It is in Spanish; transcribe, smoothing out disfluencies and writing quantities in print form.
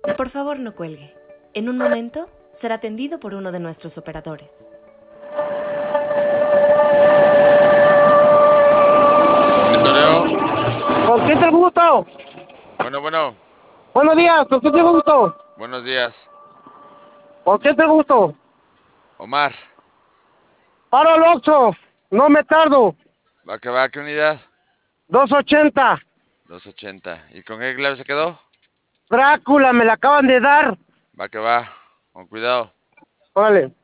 Por favor, no cuelgue. En un momento será atendido por uno de nuestros operadores. Monitoreo. ¿Con quién te gusto? Bueno. Buenos días, ¿con quién te gusto? Buenos días. ¿Con quién te gusto? Omar. Paro al Oxxo, no me tardo. Va, ¿qué unidad? 280. 280. ¿Y con qué clave se quedó? Drácula, me la acaban de dar. Va, con cuidado. Órale.